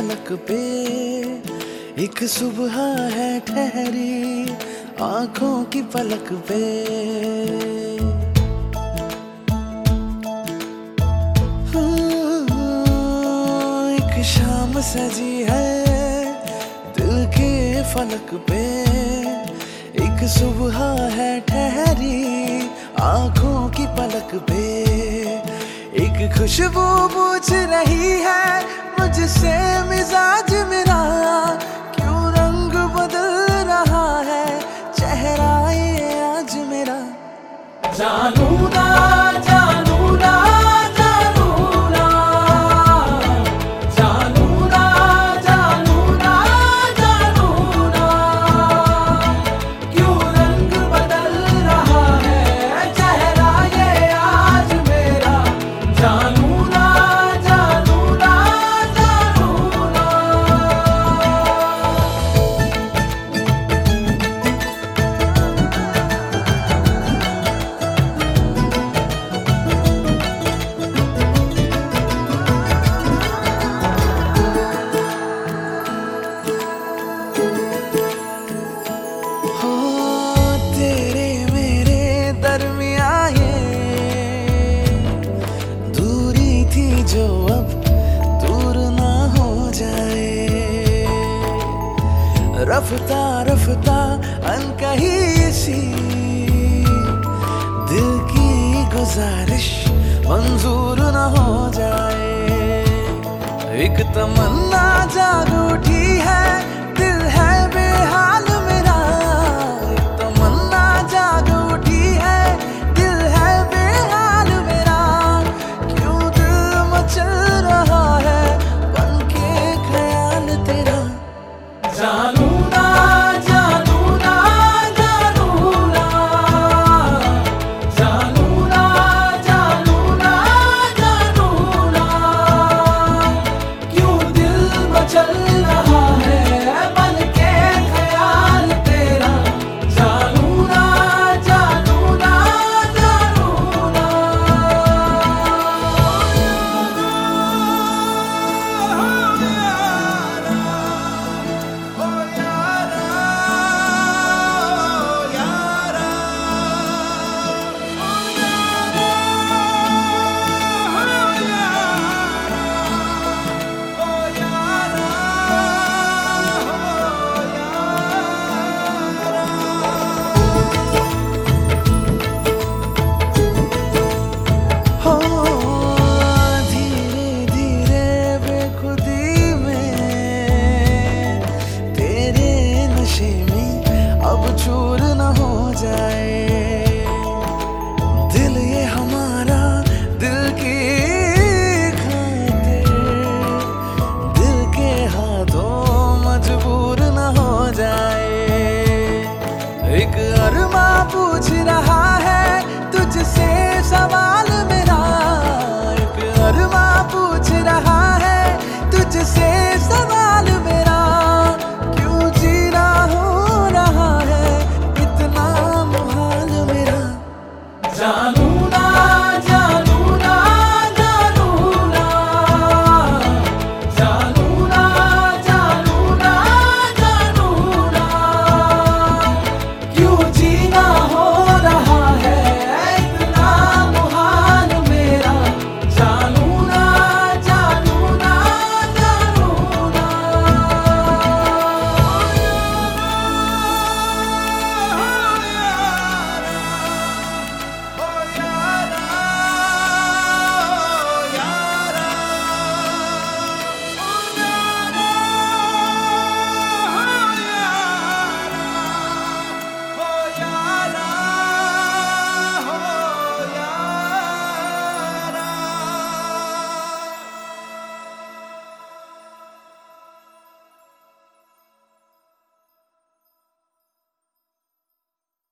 फलक पे एक सुबह है ठहरी आंखों की पलक पे। एक शाम सजी है दिल के फलक पे, एक सुबह है ठहरी आंखों की पलक पे। एक खुशबू पूछ रही है मुझसे मिजाज मेरा, क्यों रंग बदल रहा है चेहरा ये आज मेरा। जानू ना जानू ना जानू ना जानू ना जानू ना जानू ना, क्यों रंग बदल रहा है चेहरा ये आज मेरा। जानू ना जानू ना जानू ना। हो तेरे मेरे दरमिया ये दूरी थी जो अब दूर ना हो जाए। रफ्ता रफ्ता अनकही सी दिल की गुजारिश मंजूर ना हो जाए। एक तमन्ना जाग उठी है